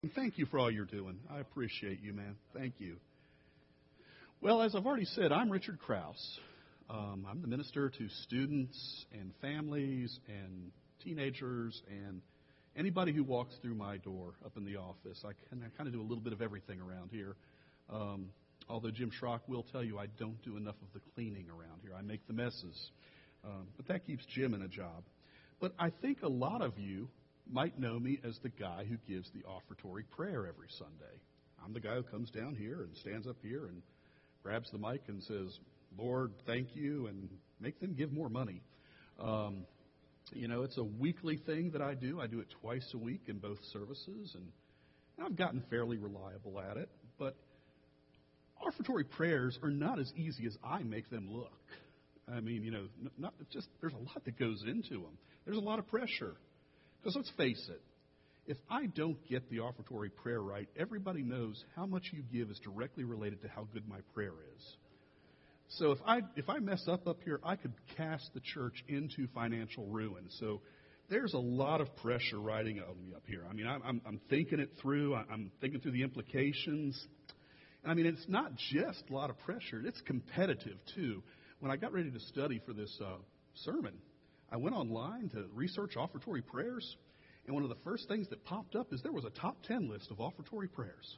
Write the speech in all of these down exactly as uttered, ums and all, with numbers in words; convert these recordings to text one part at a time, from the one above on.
Thank you for all you're doing. I appreciate you, man. Thank you. Well, as I've already said, I'm Richard Krause. Um, I'm the minister to students and families and teenagers and anybody who walks through my door up in the office. I kind of, kind of do a little bit of everything around here. Um, although Jim Schrock will tell you I don't do enough of the cleaning around here. I make the messes. Um, but that keeps Jim in a job. But I think a lot of you might know me as the guy who gives the offertory prayer every Sunday. I'm the guy who comes down here and stands up here and grabs the mic and says, Lord, thank you, and make them give more money. Um, you know, it's a weekly thing that I do. I do it twice a week in both services, and I've gotten fairly reliable at it. But offertory prayers are not as easy as I make them look. I mean, you know, not just there's a lot that goes into them. There's a lot of pressure. Because let's face it, if I don't get the offertory prayer right, everybody knows how much you give is directly related to how good my prayer is. So if I if I mess up up here, I could cast the church into financial ruin. So there's a lot of pressure riding on me up here. I mean, I'm, I'm, I'm thinking it through. I'm thinking through the implications. I mean, it's not just a lot of pressure. It's competitive, too. When I got ready to study for this uh, sermon, I went online to research offertory prayers, and one of the first things that popped up is there was a top ten list of offertory prayers.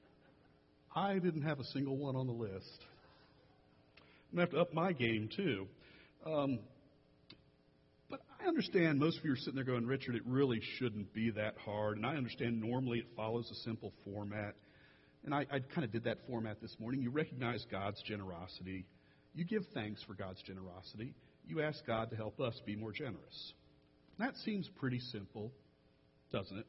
I didn't have a single one on the list. I'm going to have to up my game, too. Um, but I understand most of you are sitting there going, Richard, it really shouldn't be that hard. And I understand normally it follows a simple format. And I, I kind of did that format this morning. You recognize God's generosity. You give thanks for God's generosity. You ask God to help us be more generous. That seems pretty simple, doesn't it?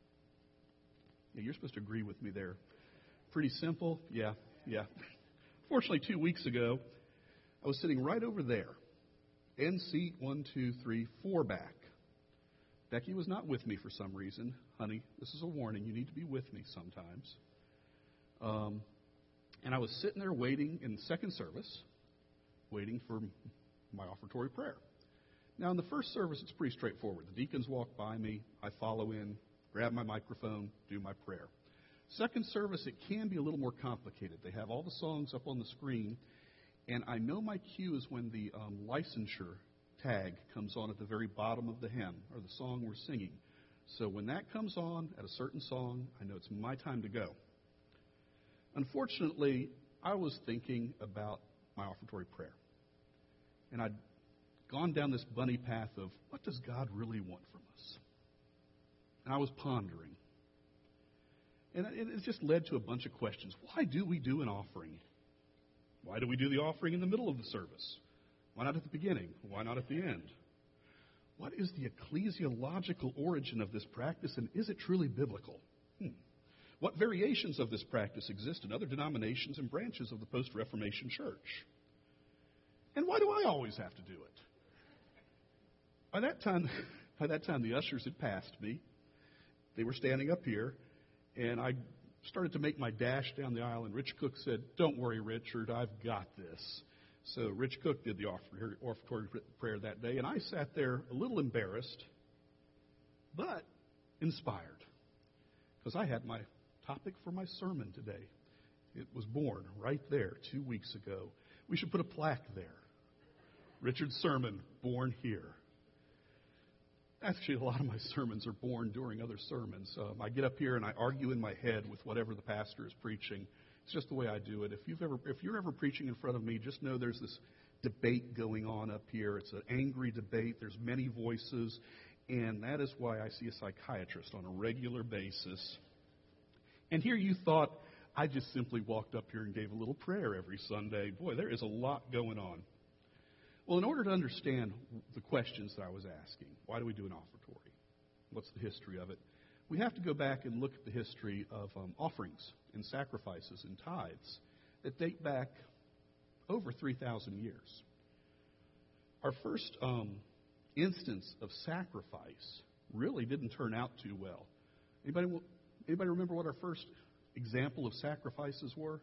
Yeah, you're supposed to agree with me there. Pretty simple? Yeah, yeah. Fortunately, two weeks ago, I was sitting right over there, end seat one, two, three, four back. Becky was not with me for some reason. Honey, this is a warning. You need to be with me sometimes. Um, and I was sitting there waiting in the second service, waiting for my offertory prayer. Now, in the first service, it's pretty straightforward. The deacons walk by me, I follow in, grab my microphone, do my prayer. Second service, it can be a little more complicated. They have all the songs up on the screen, and I know my cue is when the um, licensure tag comes on at the very bottom of the hymn, or the song we're singing. So when that comes on at a certain song, I know it's my time to go. Unfortunately, I was thinking about my offertory prayer. And I'd gone down this bunny path of, what does God really want from us? And I was pondering. And it just led to a bunch of questions. Why do we do an offering? Why do we do the offering in the middle of the service? Why not at the beginning? Why not at the end? What is the ecclesiological origin of this practice, and is it truly biblical? Hmm. What variations of this practice exist in other denominations and branches of the post-Reformation church? And why do I always have to do it? By that time, by that time, the ushers had passed me. They were standing up here, and I started to make my dash down the aisle, and Rich Cook said, don't worry, Richard, I've got this. So Rich Cook did the offertory prayer that day, and I sat there a little embarrassed, but inspired, because I had my topic for my sermon today. It was born right there two weeks ago. We should put a plaque there. Richard's sermon, born here. Actually, a lot of my sermons are born during other sermons. Um, I get up here and I argue in my head with whatever the pastor is preaching. It's just the way I do it. If you've ever, if you're ever preaching in front of me, just know there's this debate going on up here. It's an angry debate. There's many voices, and that is why I see a psychiatrist on a regular basis. And here you thought I just simply walked up here and gave a little prayer every Sunday. Boy, there is a lot going on. Well, in order to understand the questions that I was asking, why do we do an offertory? What's the history of it? We have to go back and look at the history of um, offerings and sacrifices and tithes that date back over three thousand years. Our first um, instance of sacrifice really didn't turn out too well. Anybody, anybody remember what our first example of sacrifices were?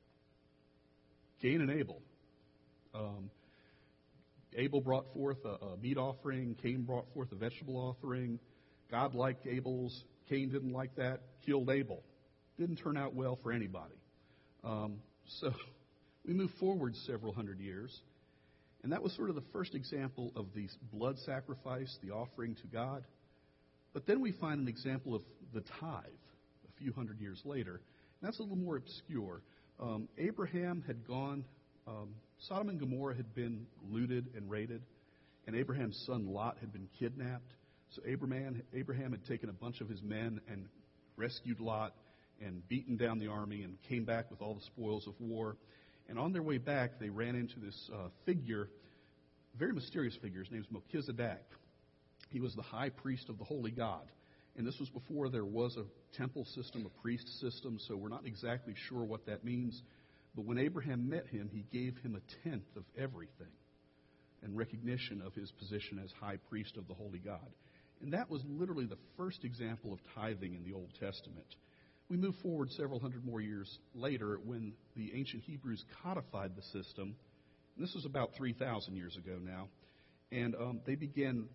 Cain and Abel. Um, Abel brought forth a, a meat offering. Cain brought forth a vegetable offering. God liked Abel's Cain didn't like that, killed Abel. Didn't turn out well for anybody. Um, so we move forward several hundred years, and that was sort of the first example of the blood sacrifice, the offering to God. But then we find an example of the tithe a few hundred years later, and that's a little more obscure. Um, Abraham had gone, um, Sodom and Gomorrah had been looted and raided, and Abraham's son Lot had been kidnapped. So Abraham, Abraham had taken a bunch of his men and rescued Lot and beaten down the army and came back with all the spoils of war. And on their way back, they ran into this uh, figure, very mysterious figure. His name is Melchizedek. He was the high priest of the holy God. And this was before there was a temple system, a priest system, so we're not exactly sure what that means. But when Abraham met him, he gave him a tenth of everything in recognition of his position as high priest of the holy God. And that was literally the first example of tithing in the Old Testament. We move forward several hundred more years later when the ancient Hebrews codified the system. And this was about three thousand years ago now. And um, they began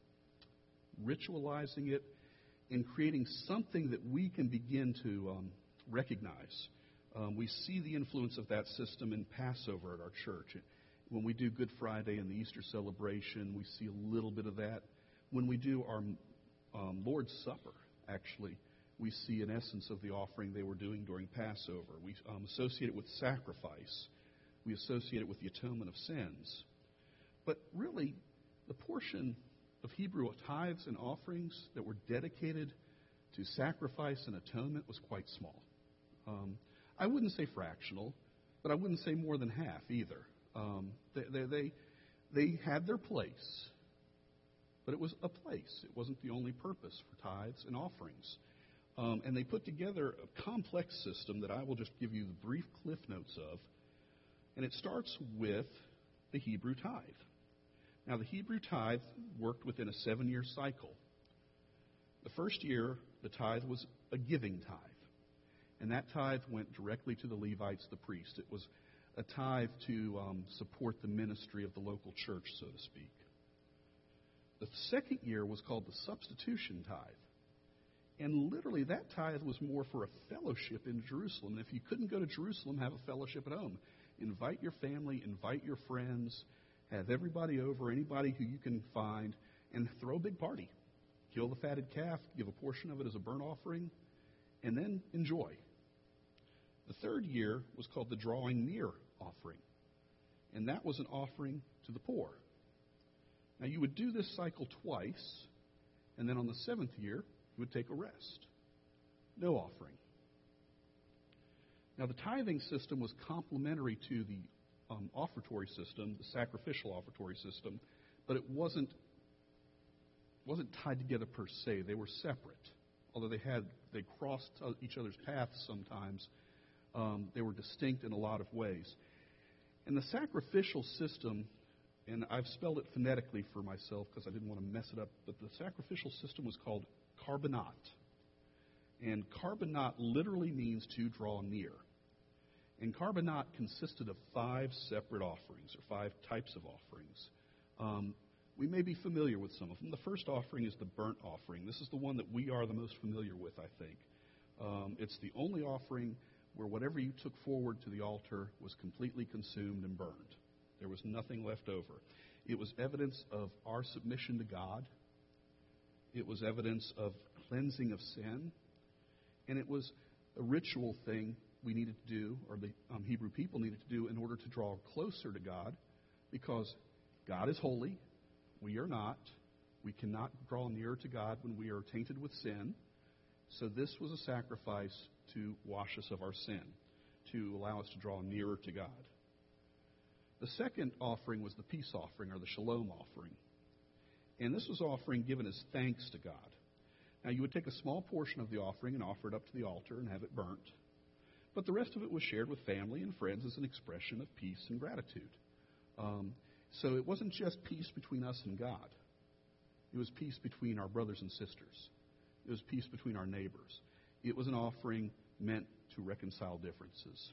ritualizing it and creating something that we can begin to um, recognize. Um, we see the influence of that system in Passover at our church. When we do Good Friday and the Easter celebration, we see a little bit of that. When we do our um, Lord's Supper, actually, we see an essence of the offering they were doing during Passover. We um, associate it with sacrifice. We associate it with the atonement of sins. But really, the portion of Hebrew tithes and offerings that were dedicated to sacrifice and atonement was quite small. Um, I wouldn't say fractional, but I wouldn't say more than half either. Um, they, they, they, they had their place, but it was a place. It wasn't the only purpose for tithes and offerings. Um, and they put together a complex system that I will just give you the brief cliff notes of. And it starts with the Hebrew tithe. Now, the Hebrew tithe worked within a seven-year cycle. The first year, the tithe was a giving tithe. And that tithe went directly to the Levites, the priests. It was a tithe to um, support the ministry of the local church, so to speak. The second year was called the substitution tithe. And literally, that tithe was more for a fellowship in Jerusalem. And if you couldn't go to Jerusalem, have a fellowship at home. Invite your family, invite your friends, have everybody over, anybody who you can find, and throw a big party. Kill the fatted calf, give a portion of it as a burnt offering, and then enjoy. The third year was called the drawing near offering. And that was an offering to the poor. Now, you would do this cycle twice, and then on the seventh year, you would take a rest. No offering. Now, the tithing system was complementary to the um, offertory system, the sacrificial offertory system, but it wasn't wasn't tied together per se. They were separate. Although they had they crossed each other's paths sometimes, um, they were distinct in a lot of ways. And the sacrificial system, and I've spelled it phonetically for myself because I didn't want to mess it up, but the sacrificial system was called Karbanot. And Karbanot literally means to draw near. And Karbanot consisted of five separate offerings, or five types of offerings. Um, we may be familiar with some of them. The first offering is the burnt offering. This is the one that we are the most familiar with, I think. Um, it's the only offering where whatever you took forward to the altar was completely consumed and burned. There was nothing left over. It was evidence of our submission to God. It was evidence of cleansing of sin. And it was a ritual thing we needed to do, or the um, Hebrew people needed to do, in order to draw closer to God, because God is holy. We are not. We cannot draw nearer to God when we are tainted with sin. So this was a sacrifice to wash us of our sin, to allow us to draw nearer to God. The second offering was the peace offering, or the shalom offering. And this was offering given as thanks to God. Now, you would take a small portion of the offering and offer it up to the altar and have it burnt. But the rest of it was shared with family and friends as an expression of peace and gratitude. Um, so it wasn't just peace between us and God. It was peace between our brothers and sisters. It was peace between our neighbors. It was an offering meant to reconcile differences.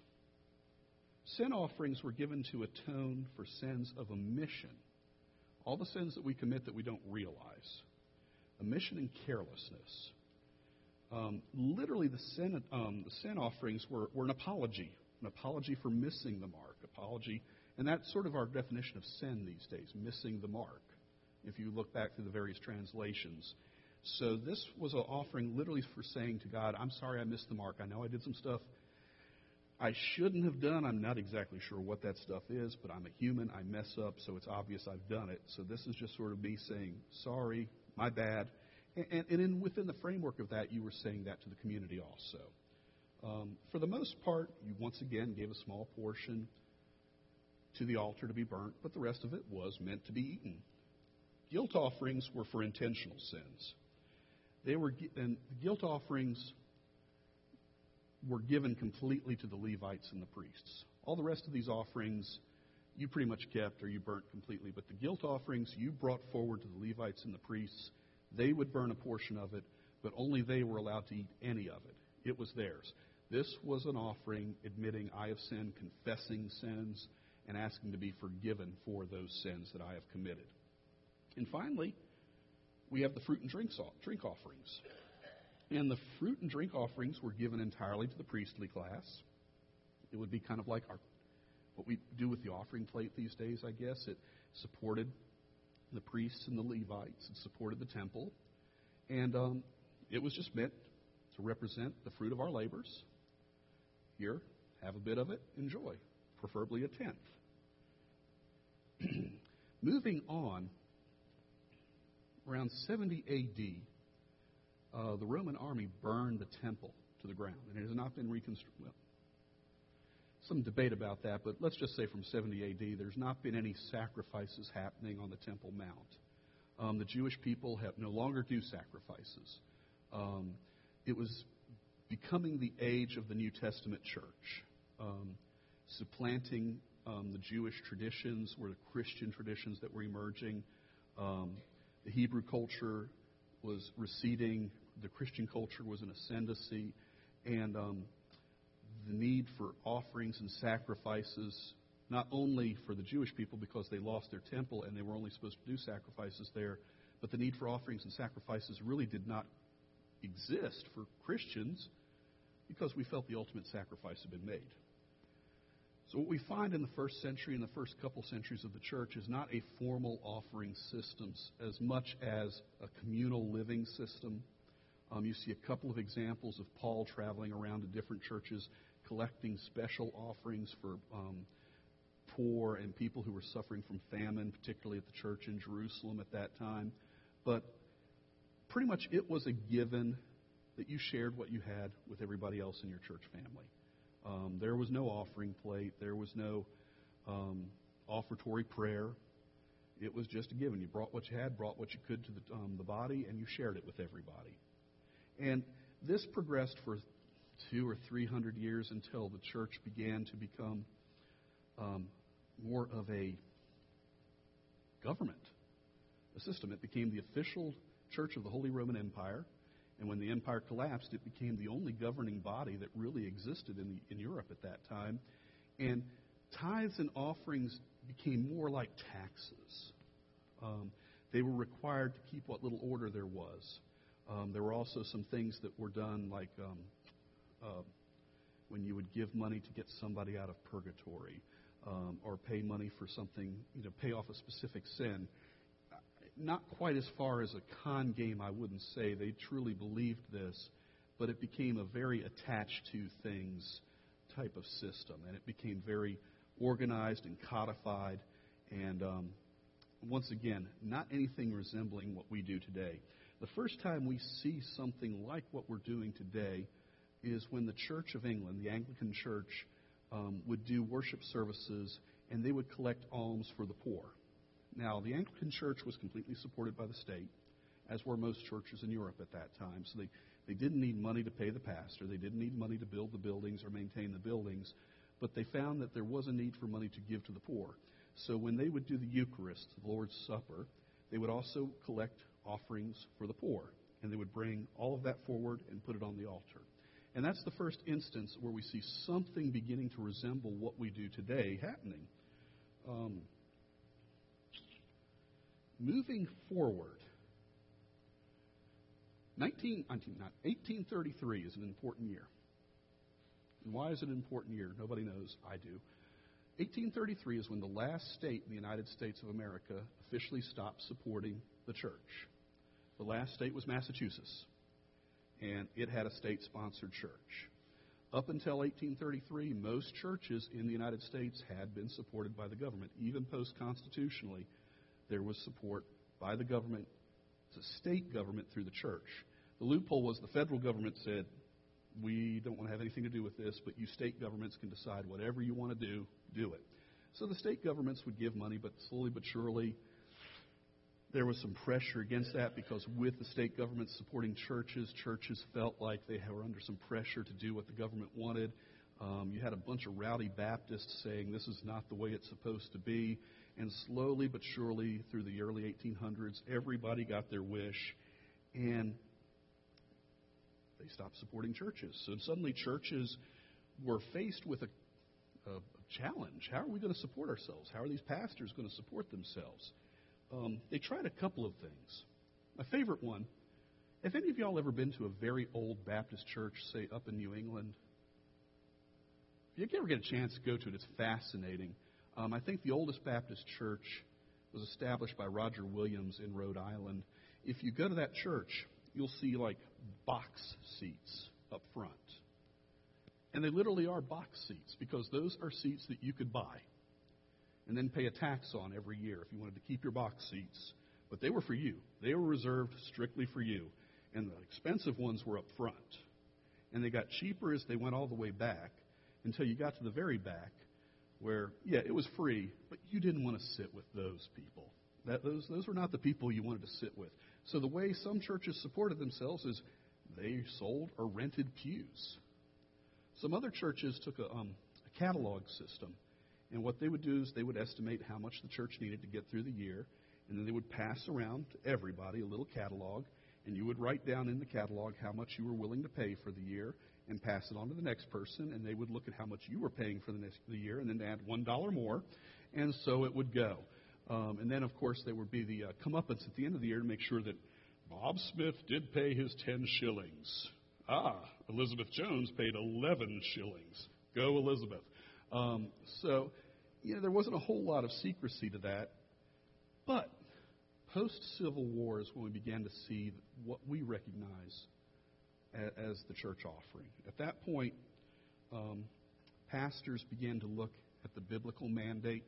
Sin offerings were given to atone for sins of omission. All the sins that we commit that we don't realize. Omission and carelessness. Um, literally, the sin, um, the sin offerings were, were an apology, an apology for missing the mark, apology, and that's sort of our definition of sin these days, missing the mark, if you look back through the various translations. So this was an offering literally for saying to God, I'm sorry I missed the mark. I know I did some stuff I shouldn't have done. I'm not exactly sure what that stuff is, but I'm a human. I mess up, so it's obvious I've done it. So this is just sort of me saying, sorry, my bad. And, and, and in, within the framework of that, you were saying that to the community also. Um, for the most part, you once again gave a small portion to the altar to be burnt, but the rest of it was meant to be eaten. Guilt offerings were for intentional sins. They were, and the guilt offerings were given completely to the Levites and the priests. All the rest of these offerings you pretty much kept or you burnt completely, but the guilt offerings you brought forward to the Levites and the priests. They would burn a portion of it, but only they were allowed to eat any of it. It was theirs. This was an offering admitting I have sinned, confessing sins, and asking to be forgiven for those sins that I have committed. And finally, we have the fruit and drink drink offerings. And the fruit and drink offerings were given entirely to the priestly class. It would be kind of like our what we do with the offering plate these days, I guess. It supported the priests and the Levites. It supported the temple. And um, it was just meant to represent the fruit of our labors. Here, have a bit of it, enjoy, preferably a tenth. Moving on, around seventy A D, uh, the Roman army burned the temple to the ground, and it has not been reconstructed. Well, some debate about that, but let's just say from seventy A D, there's not been any sacrifices happening on the Temple Mount. Um, the Jewish people have no longer do sacrifices. Um, it was becoming the age of the New Testament church, um, supplanting um, the Jewish traditions or the Christian traditions that were emerging. Um, the Hebrew culture was receding. The Christian culture was in ascendancy. And um, the need for offerings and sacrifices, not only for the Jewish people because they lost their temple and they were only supposed to do sacrifices there, but the need for offerings and sacrifices really did not exist for Christians because we felt the ultimate sacrifice had been made. So what we find in the first century and the first couple centuries of the church is not a formal offering system as much as a communal living system. Um, you see a couple of examples of Paul traveling around to different churches collecting special offerings for um, poor and people who were suffering from famine, particularly at the church in Jerusalem at that time. But pretty much it was a given that you shared what you had with everybody else in your church family. Um, there was no offering plate. There was no um, offertory prayer. It was just a given. You brought what you had, brought what you could to the, um, the body, and you shared it with everybody. And this progressed for two or three hundred years until the church began to become um, more of a government, a system. It became the official church of the Holy Roman Empire. And when the empire collapsed, it became the only governing body that really existed in, the, in Europe at that time. And tithes and offerings became more like taxes. Um, they were required to keep what little order there was. Um, there were also some things that were done, like um, uh, when you would give money to get somebody out of purgatory, um, or pay money for something, you know, pay off a specific sin. Not quite as far as a con game, I wouldn't say. They truly believed this, but it became a very attached to things type of system, and it became very organized and codified, and um, once again, not anything resembling what we do today. The first time we see something like what we're doing today is when the Church of England, the Anglican Church, um, would do worship services, and they would collect alms for the poor. Now, the Anglican Church was completely supported by the state, as were most churches in Europe at that time. So they, they didn't need money to pay the pastor. They didn't need money to build the buildings or maintain the buildings. But they found that there was a need for money to give to the poor. So when they would do the Eucharist, the Lord's Supper, they would also collect offerings for the poor. And they would bring all of that forward and put it on the altar. And that's the first instance where we see something beginning to resemble what we do today happening. Um, moving forward, nineteen, nineteen, not, eighteen thirty-three is an important year. And why is it an important year? Nobody knows. I do. eighteen thirty-three is when the last state in the United States of America officially stopped supporting the church. The last state was Massachusetts, and it had a state-sponsored church. Up until eighteen thirty-three, most churches in the United States had been supported by the government. Even post-constitutionally, there was support by the government, the state government through the church. The loophole was the federal government said, we don't want to have anything to do with this, but you state governments can decide whatever you want to do, do it. So the state governments would give money, but slowly but surely there was some pressure against that because with the state government supporting churches, churches felt like they were under some pressure to do what the government wanted. Um, you had a bunch of rowdy Baptists saying this is not the way it's supposed to be. And slowly but surely through the early eighteen hundreds, everybody got their wish, and they stopped supporting churches. So suddenly churches were faced with a, a, a challenge. How are we going to support ourselves? How are these pastors going to support themselves? Um, they tried a couple of things. My favorite one, have any of y'all ever been to a very old Baptist church, say up in New England? If you ever get a chance to go to it, it's fascinating. Um, I think the oldest Baptist church was established by Roger Williams in Rhode Island. If you go to that church, you'll see like box seats up front. And they literally are box seats because those are seats that you could buy and then pay a tax on every year if you wanted to keep your box seats. But they were for you. They were reserved strictly for you. And the expensive ones were up front. And they got cheaper as they went all the way back until you got to the very back where, yeah, it was free, but you didn't want to sit with those people. That, those, those were not the people you wanted to sit with. So the way some churches supported themselves is they sold or rented pews. Some other churches took a, um, a catalog system. And what they would do is they would estimate how much the church needed to get through the year, and then they would pass around to everybody a little catalog, and you would write down in the catalog how much you were willing to pay for the year and pass it on to the next person, and they would look at how much you were paying for the next the year and then add one dollar more, and so it would go. Um, and then, of course, there would be the uh, comeuppance at the end of the year to make sure that Bob Smith did pay his ten shillings. Ah, Elizabeth Jones paid eleven shillings. Go, Elizabeth. Um, so, you know, there wasn't a whole lot of secrecy to that. But post-Civil War is when we began to see what we recognize as, as the church offering. At that point, um, pastors began to look at the biblical mandate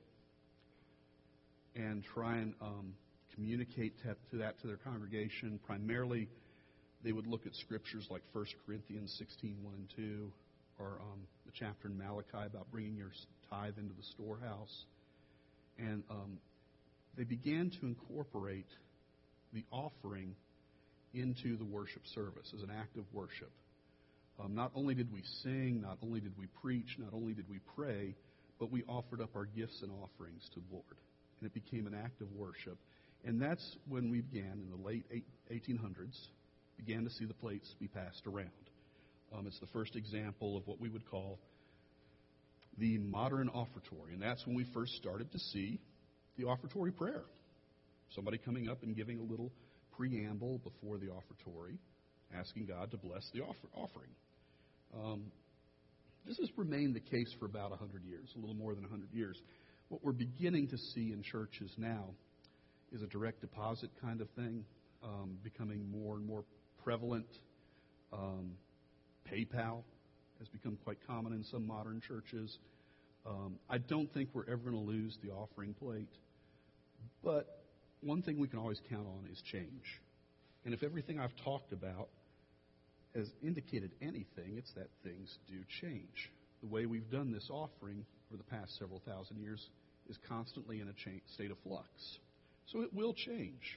and try and um, communicate to, to that to their congregation. Primarily, they would look at scriptures like First Corinthians sixteen, one and two, or um, the chapter in Malachi about bringing your tithe into the storehouse. And um, they began to incorporate the offering into the worship service as an act of worship. Um, not only did we sing, not only did we preach, not only did we pray, but we offered up our gifts and offerings to the Lord. And it became an act of worship. And that's when we began, in the late eighteen hundreds, began to see the plates be passed around. Um, it's the first example of what we would call the modern offertory. And that's when we first started to see the offertory prayer. Somebody coming up and giving a little preamble before the offertory, asking God to bless the offer- offering. Um, this has remained the case for about one hundred years, a little more than one hundred years. What we're beginning to see in churches now is a direct deposit kind of thing, um, becoming more and more prevalent. Um, PayPal has become quite common in some modern churches. Um, I don't think we're ever going to lose the offering plate. But one thing we can always count on is change. And if everything I've talked about has indicated anything, it's that things do change. The way we've done this offering for the past several thousand years is constantly in a cha- state of flux. So it will change.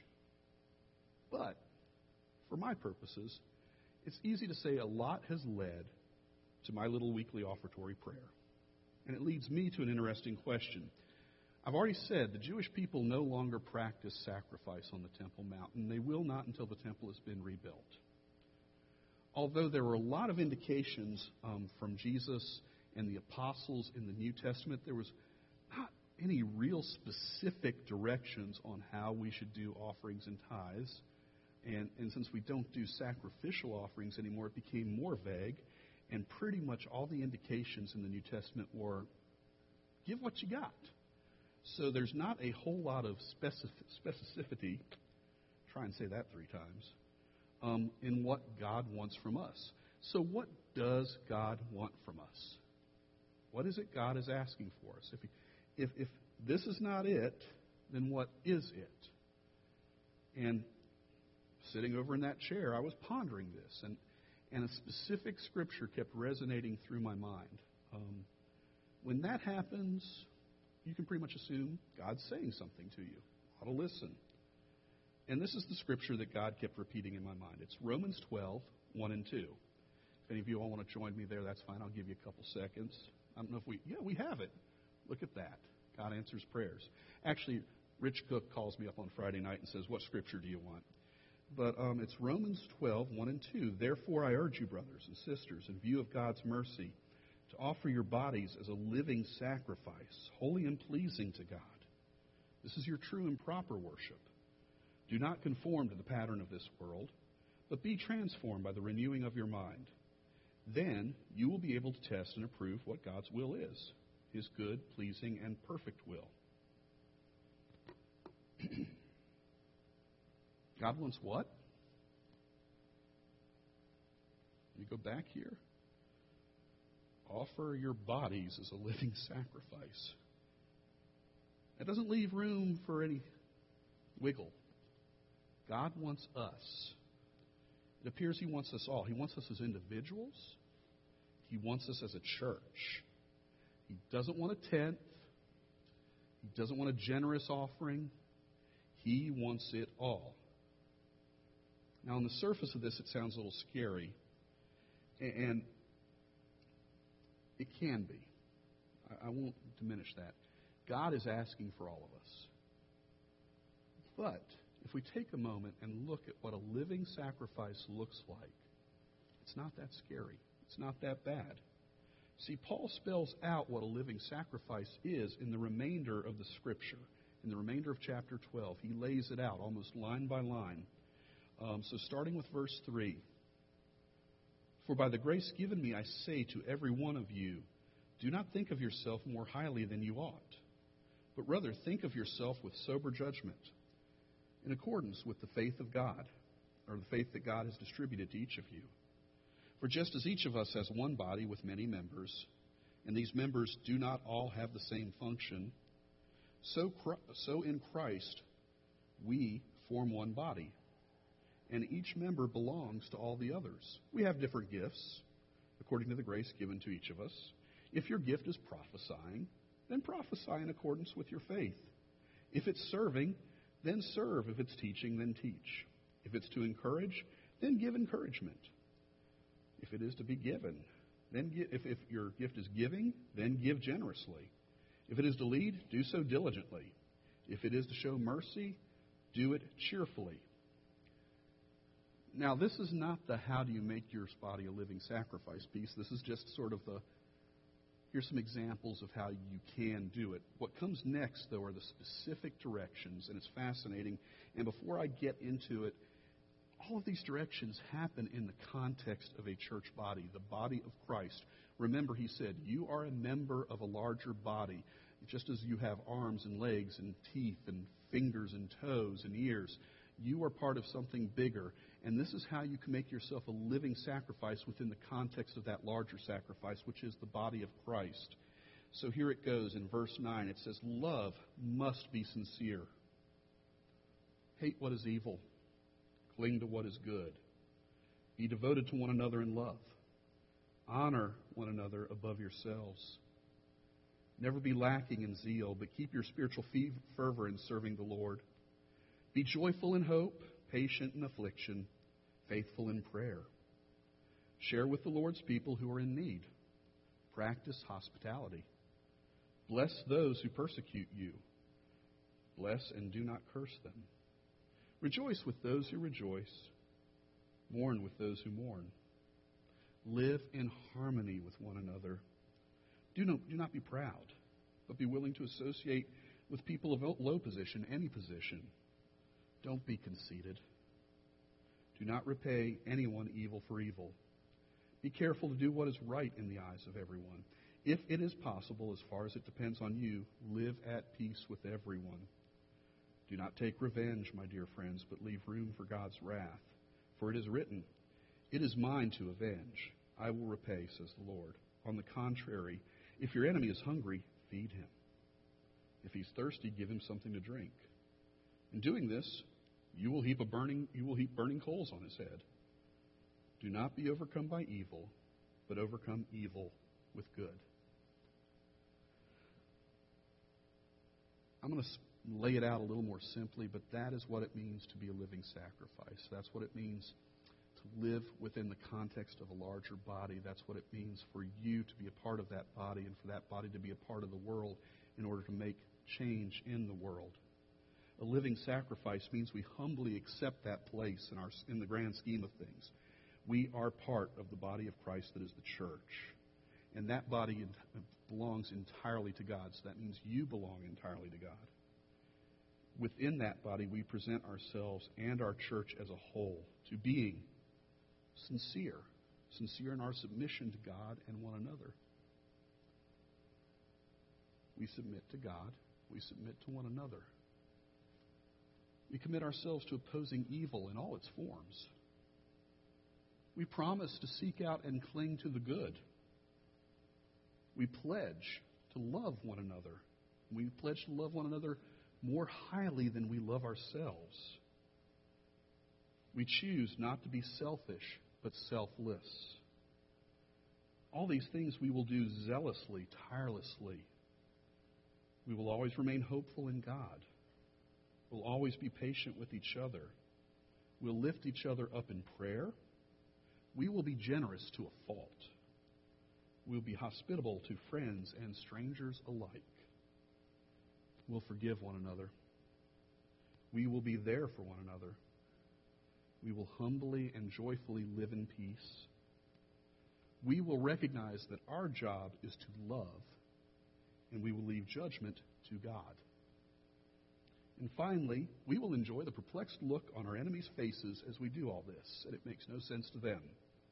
But for my purposes, it's easy to say a lot has led to my little weekly offertory prayer. And it leads me to an interesting question. I've already said the Jewish people no longer practice sacrifice on the Temple Mountain. They will not until the temple has been rebuilt. Although there were a lot of indications um, from Jesus and the apostles in the New Testament, there was not any real specific directions on how we should do offerings and tithes. And, and since we don't do sacrificial offerings anymore, it became more vague. And pretty much all the indications in the New Testament were, give what you got. So there's not a whole lot of specific, specificity, try and say that three times, um, in what God wants from us. So what does God want from us? What is it God is asking for us? If, he, if, if this is not it, then what is it? And sitting over in that chair, I was pondering this, and, and a specific scripture kept resonating through my mind. Um, when that happens, you can pretty much assume God's saying something to you. You ought to listen. And this is the scripture that God kept repeating in my mind. It's Romans twelve, one and two. If any of you all want to join me there, that's fine. I'll give you a couple seconds. I don't know if we... Yeah, we have it. Look at that. God answers prayers. Actually, Rich Cook calls me up on Friday night and says, what scripture do you want? But um, it's Romans twelve, one and two. Therefore I urge you, brothers and sisters, in view of God's mercy, to offer your bodies as a living sacrifice, holy and pleasing to God. This is your true and proper worship. Do not conform to the pattern of this world, but be transformed by the renewing of your mind. Then you will be able to test and approve what God's will is, His good, pleasing, and perfect will. God wants what? Let me go back here. Offer your bodies as a living sacrifice. That doesn't leave room for any wiggle. God wants us. It appears He wants us all. He wants us as individuals. He wants us as a church. He doesn't want a tenth. He doesn't want a generous offering. He wants it all. Now, on the surface of this, it sounds a little scary. And it can be. I won't diminish that. God is asking for all of us. But if we take a moment and look at what a living sacrifice looks like, it's not that scary. It's not that bad. See, Paul spells out what a living sacrifice is in the remainder of the Scripture. In the remainder of chapter twelve, he lays it out almost line by line. Um, so starting with verse three. For by the grace given me, I say to every one of you, do not think of yourself more highly than you ought, but rather think of yourself with sober judgment, in accordance with the faith of God, or the faith that God has distributed to each of you. For just as each of us has one body with many members, and these members do not all have the same function, so, so in Christ we form one body, and each member belongs to all the others. We have different gifts, according to the grace given to each of us. If your gift is prophesying, then prophesy in accordance with your faith. If it's serving, then serve. If it's teaching, then teach. If it's to encourage, then give encouragement. If it is to be given, then give, if, if your gift is giving, then give generously. If it is to lead, do so diligently. If it is to show mercy, do it cheerfully. Now, this is not the how do you make your body a living sacrifice piece. This is just sort of the, here's some examples of how you can do it. What comes next, though, are the specific directions, and it's fascinating. And before I get into it, all of these directions happen in the context of a church body, the body of Christ. Remember, he said, you are a member of a larger body, just as you have arms and legs and teeth and fingers and toes and ears. You are part of something bigger. And this is how you can make yourself a living sacrifice within the context of that larger sacrifice, which is the body of Christ. So here it goes in verse nine. It says, love must be sincere. Hate what is evil. Cling to what is good. Be devoted to one another in love. Honor one another above yourselves. Never be lacking in zeal, but keep your spiritual fervor in serving the Lord. Be joyful in hope, patient in affliction, faithful in prayer. Share with the Lord's people who are in need. Practice hospitality. Bless those who persecute you. Bless and do not curse them. Rejoice with those who rejoice. Mourn with those who mourn. Live in harmony with one another. Do not, do not be proud, but be willing to associate with people of low position, any position. Don't be conceited. Do not repay anyone evil for evil. Be careful to do what is right in the eyes of everyone. If it is possible, as far as it depends on you, live at peace with everyone. Do not take revenge, my dear friends, but leave room for God's wrath. For it is written, "It is mine to avenge. I will repay," says the Lord. On the contrary, if your enemy is hungry, feed him. If he's thirsty, give him something to drink. In doing this, you will heap a burning you will heap burning coals on his head. Do not be overcome by evil, but overcome evil with good. I'm going to lay it out a little more simply, but that is what it means to be a living sacrifice. That's what it means to live within the context of a larger body. That's what it means for you to be a part of that body and for that body to be a part of the world in order to make change in the world. A living sacrifice means we humbly accept that place in our in the grand scheme of things. We are part of the body of Christ that is the church. And that body belongs entirely to God. So that means you belong entirely to God. Within that body, we present ourselves and our church as a whole to being sincere. Sincere in our submission to God and one another. We submit to God. We submit to one another. We commit ourselves to opposing evil in all its forms. We promise to seek out and cling to the good. We pledge to love one another. We pledge to love one another more highly than we love ourselves. We choose not to be selfish, but selfless. All these things we will do zealously, tirelessly. We will always remain hopeful in God. We'll always be patient with each other. We'll lift each other up in prayer. We will be generous to a fault. We'll be hospitable to friends and strangers alike. We'll forgive one another. We will be there for one another. We will humbly and joyfully live in peace. We will recognize that our job is to love, and we will leave judgment to God. And finally, we will enjoy the perplexed look on our enemies' faces as we do all this, and it makes no sense to them.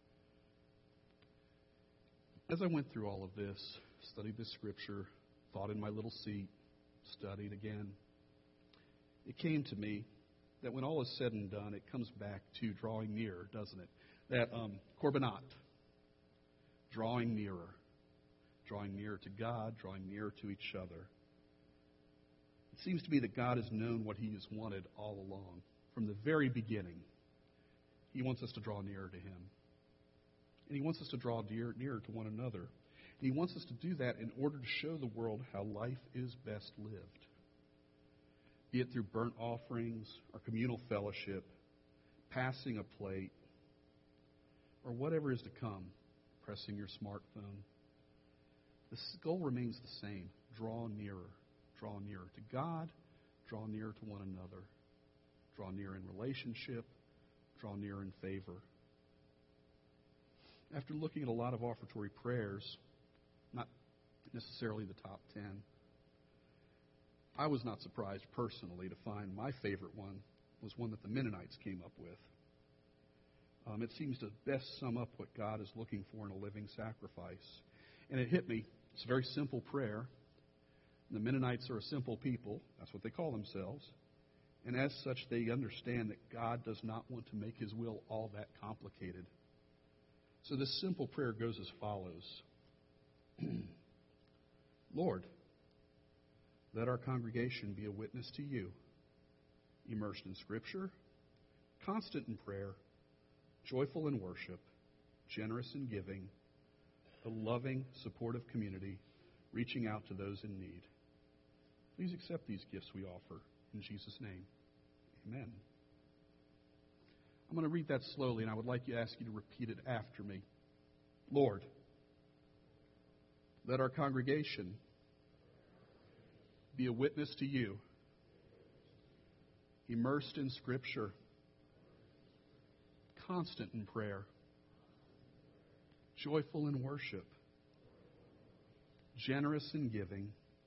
As I went through all of this, studied this scripture, thought in my little seat, studied again, it came to me that when all is said and done, it comes back to drawing nearer, doesn't it? That um, korbanot, drawing nearer, drawing nearer to God, drawing nearer to each other. It seems to me that God has known what He has wanted all along. From the very beginning, He wants us to draw nearer to Him. And He wants us to draw near, nearer to one another. And He wants us to do that in order to show the world how life is best lived. Be it through burnt offerings or communal fellowship, passing a plate, or whatever is to come, pressing your smartphone. The goal remains the same. Draw nearer. Draw nearer to God. Draw nearer to one another. Draw near in relationship. Draw near in favor. After looking at a lot of offertory prayers, not necessarily the top ten, I was not surprised personally to find my favorite one was one that the Mennonites came up with. Um, it seems to best sum up what God is looking for in a living sacrifice. And it hit me. It's a very simple prayer. The Mennonites are a simple people. That's what they call themselves. And as such, they understand that God does not want to make His will all that complicated. So this simple prayer goes as follows. Lord, let our congregation be a witness to You, immersed in Scripture, constant in prayer, joyful in worship, generous in giving, a loving, supportive community, reaching out to those in need. Please accept these gifts we offer. In Jesus' name, amen. I'm going to read that slowly, and I would like to ask you to repeat it after me. Lord, let our congregation be a witness to You, immersed in Scripture, constant in prayer, joyful in worship, generous in giving,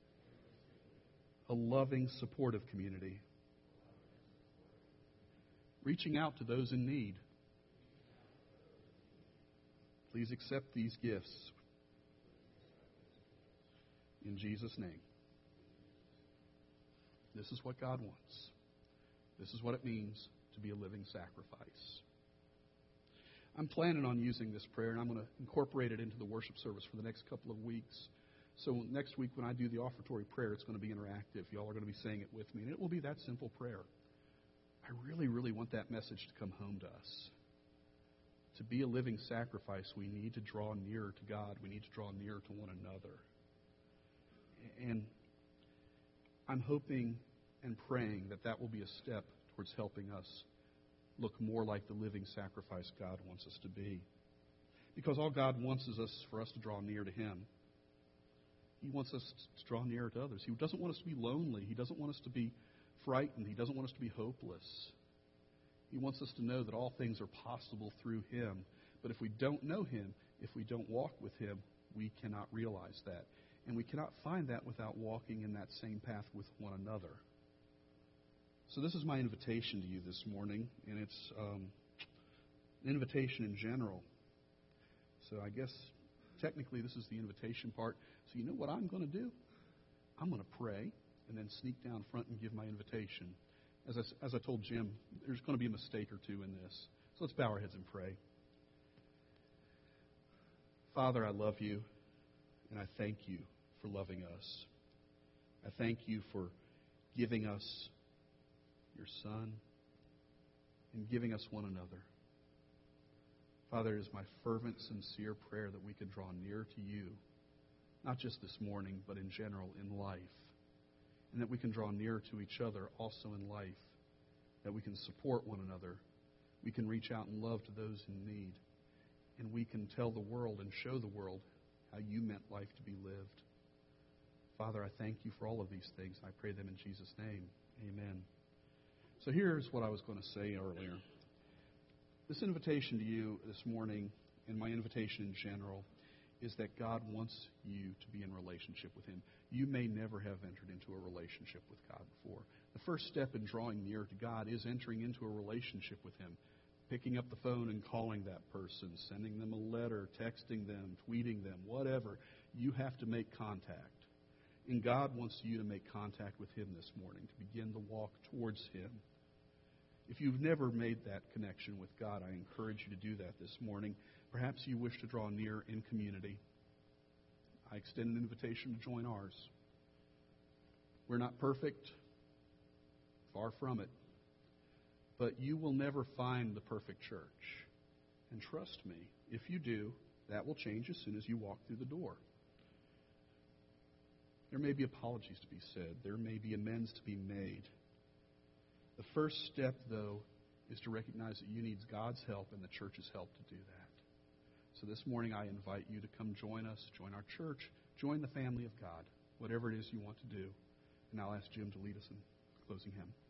a loving, supportive community, reaching out to those in need. Please accept these gifts in Jesus' name. This is what God wants. This is what it means to be a living sacrifice. I'm planning on using this prayer, and I'm going to incorporate it into the worship service for the next couple of weeks. So next week when I do the offertory prayer, it's going to be interactive. Y'all are going to be saying it with me, and it will be that simple prayer. I really, really want that message to come home to us. To be a living sacrifice, we need to draw nearer to God. We need to draw nearer to one another. And I'm hoping and praying that that will be a step towards helping us look more like the living sacrifice God wants us to be. Because all God wants is us for us to draw near to Him. He wants us to draw nearer to others. He doesn't want us to be lonely. He doesn't want us to be frightened. He doesn't want us to be hopeless. He wants us to know that all things are possible through Him. But if we don't know Him, if we don't walk with Him, we cannot realize that. And we cannot find that without walking in that same path with one another. So this is my invitation to you this morning, and it's um, an invitation in general. So I guess technically this is the invitation part. So you know what I'm going to do? I'm going to pray and then sneak down front and give my invitation. As I, as I told Jim, there's going to be a mistake or two in this. So let's bow our heads and pray. Father, I love you, and I thank you for loving us. I thank you for giving us your Son and giving us one another. Father, it is my fervent, sincere prayer that we can draw near to you, not just this morning, but in general in life, and that we can draw near to each other also in life, that we can support one another, we can reach out and love to those in need, and we can tell the world and show the world how you meant life to be lived. Father, I thank you for all of these things. I pray them in Jesus' name. Amen. So here's what I was going to say earlier. This invitation to you this morning, and my invitation in general, is that God wants you to be in relationship with Him. You may never have entered into a relationship with God before. The first step in drawing near to God is entering into a relationship with Him. Picking up the phone and calling that person, sending them a letter, texting them, tweeting them, whatever. You have to make contact. And God wants you to make contact with Him this morning, to begin the walk towards Him. If you've never made that connection with God, I encourage you to do that this morning. Perhaps you wish to draw near in community. I extend an invitation to join ours. We're not perfect, far from it. But you will never find the perfect church. And trust me, if you do, that will change as soon as you walk through the door. There may be apologies to be said. There may be amends to be made. The first step, though, is to recognize that you need God's help and the church's help to do that. So this morning I invite you to come join us, join our church, join the family of God, whatever it is you want to do. And I'll ask Jim to lead us in closing hymn.